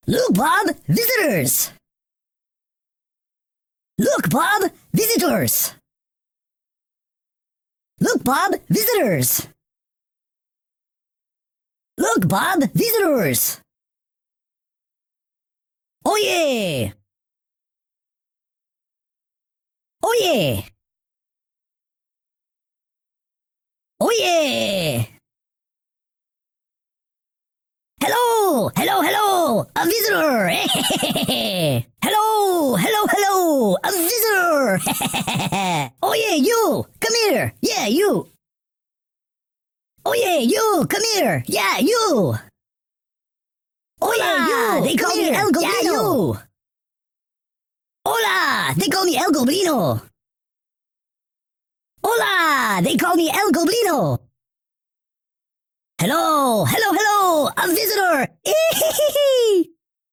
Look, Bob, visitors! Look, Bob, visitors! Look, Bob, visitors! Look, Bob, visitors! Oh yeah! Oh yeah! Oh yeah! Hello! Hello, hello! A visitor! Hello! Hello, hello! A visitor! Oh yeah, you! Come here! Yeah, you! Oh yeah, you! Come here! Yeah, you! Oh yeah, you! They call me El Goblino! Yeah, you! Hola! They call me El Goblino! Hola! They call me El Goblino! Hello! Hello, hello! A visitor!